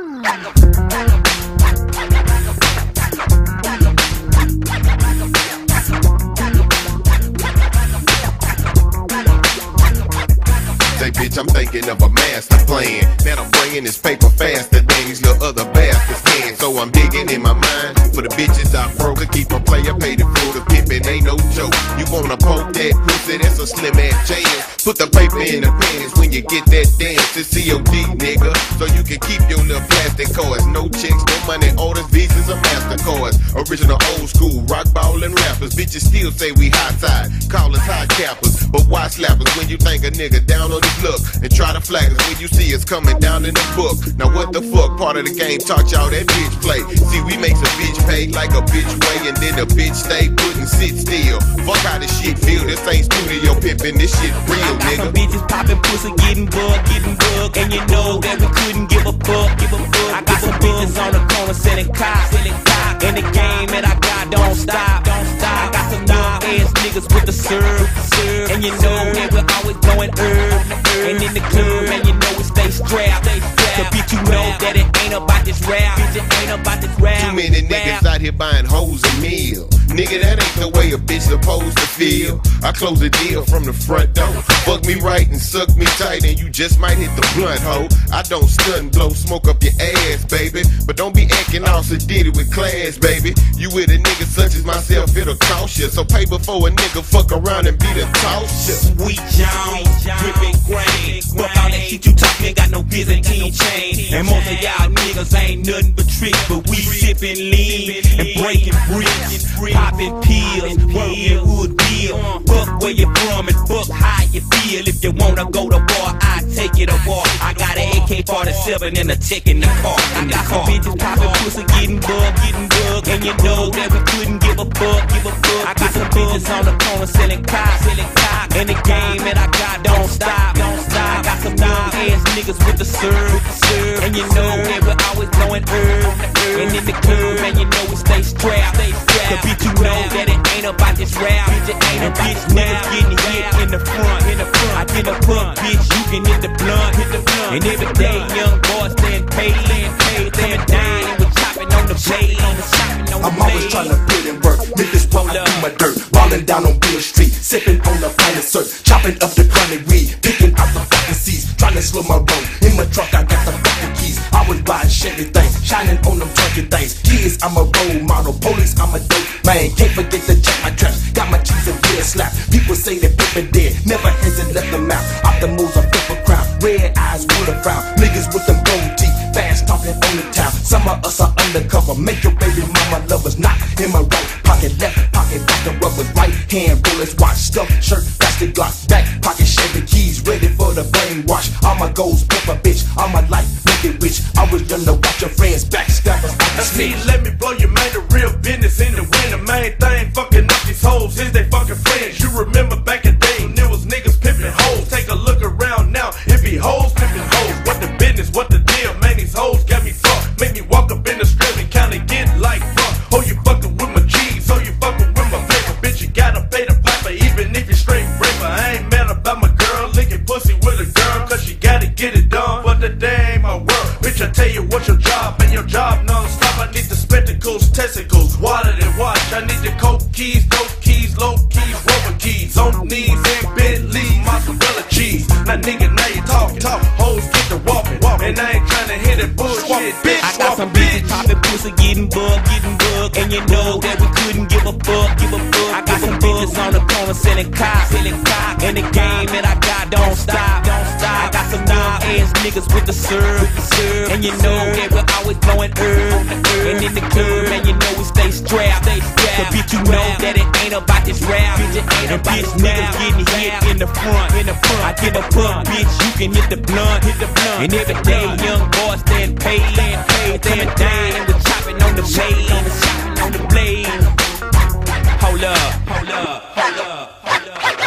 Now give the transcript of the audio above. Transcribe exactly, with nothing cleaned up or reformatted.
Say, bitch, I'm thinking of a master plan. Man, I'm bringing this paper faster than these little other bastards can. So I'm digging in my mind for the bitches I broke. Keep a player paid it for the pimpin', ain't no joke. You wanna poke that pussy, that's a slim ass chance. Put the paper in the pants when you get that dance. It's C O D, nigga, so you can keep your little plastic cards. No checks, no money orders, visas or MasterCards. Original old school, rock ballin' rappers. Bitches still say we hot side, call us high cappers. But why slappers when you think a nigga down on his luck? And try to flag us when you see us coming down in the book. Now what the fuck part of the game taught y'all that bitch play? See, we makes a bitch pay like a bitch way, and then the bitch stay put and sit still. Fuck how this shit feel, this ain't studio pimpin', this shit real, I got nigga. some bitches poppin' pussy, getting bugged, getting bugged, and you know that we couldn't give a fuck, give a fuck. I got some bitches on the corner selling cock, selling cock, and the game that I got don't stop, don't stop. I got some knob ass niggas with the serve, serve, and you know that we're always going herb, and in the club, man, you know we stay strapped, stay strapped. So bitch, you know that it ain't about this rap, bitch, it ain't about this rap. Too many niggas out here buying hoes a meal. Nigga, that ain't the way a bitch supposed to feel. I close the deal from the front door. Fuck me right and suck me tight, and you just might hit the blunt, ho. I don't stun, blow smoke up your ass, baby. But don't be acting all sedated with class, baby. You with a nigga such as myself, it'll cost you. So pay before a nigga fuck around and be the toss ya. Sweet Jones, drippin' grain. Fuck all that shit you talkin', got no Byzantine chain. And most of y'all niggas ain't nothing but tricks, but we sippin' lean and breaking bricks, poppin' pills, workin' wood deal. Fuck where you from and fuck how you feel. If you wanna go to war, I take you to war. I got an A K forty-seven and a check in the car. I got some bitches poppin' pussy, getting bugged, getting bugged, and you know that we couldn't give a fuck, give a fuck. I got some bitches on the corner selling cock, selling cock, and the game that I got don't stop, don't stop. I got some young ass niggas with the serve, serve, and you know that we're always blowing herb, and in the club, man, you know we stay strapped, stay strapped. So bitch, you know that it ain't about this rap, bitch, it ain't about this niggas getting hit in the front, in the front. I get a fuck, bitch, you can hit the blunt, hit the blunt, and every day young boys staying paid, staying paid, staying down, and we're chopping on the blade, on the chopping on the blade. I'm always trying to put in work, niggas roll up in my dirt, ballin' down on Beale Street, sippin' on the finest syrup, chopping up the chronic weed, picking out the fucking seeds, trying to slow my road. In my truck, I got the fucking keys. I was buying Chevy things, shining on them truckin' things. Kids, I'm a role model. Police, I'm a dope man. Can't forget to check my traps. Got my cheese and beer slap. People say that paper dead, never has it left them out. Off the moves, I flip a crowd. Red eyes with a frown. Niggas with them gold teeth, fast talking on the town. Some of us are undercover. Make your baby mama lovers not in my right pocket, left pocket, got the rubbers, right hand bullets, watch stuff, shirt, plastic glock, back pocket, Chevy keys, ready for the brainwash. All my goals, pepper bitch, all my life, make it rich. I was young to watch your friends backstabbers. I see, let me blow your mind, the real business in the wind. The main thing fucking up these hoes is they fucking friends. You remember back in the day when there was niggas pimping hoes. Take a look around now, it be hoes pimping hoes. What the business, what the deal, man, these hoes got me fucked. Make me walk up in the strip and kinda get like fuck. Oh, you fucking with my G's, so you fucking with my paper. Bitch, you gotta pay the piper, even if you straight raper. I ain't mad about my girl licking pussy with a girl, cause she gotta get it done for the day ain't my world. Bitch, I tell you what's your job, and your job non-stop. I need the spectacles, testicles, water and watch. I need the coke keys, dope keys, low keys, rubber keys. On knees and Bentley, mozzarella cheese. Now nigga, now you talking, talk. Hoes get the walking, and I ain't tryna hit that bullshit, bitch. I got some bitches poppin' pussy, getting bugged, getting bugged, and you know that we couldn't give a fuck, give a fuck. I got some bitches on the corner selling cock, selling cock, and the game that I got don't stop, don't stop. I got some knob ass niggas with the serve, with the serve, and you know that we're always blowing herb, and in the club, man, you know we stay strapped, stay strapped. So bitch, you know that it ain't about this rap, bitch, it ain't about this niggas getting hit in the front, in the front. I give a fuck, bitch, you can hit the blunt, hit the blunt, and every day young boys staying paid, staying paid, coming down, and we're chopping on the blade, on the chopping on the blade. Hold up, hold up, hold up, hold up.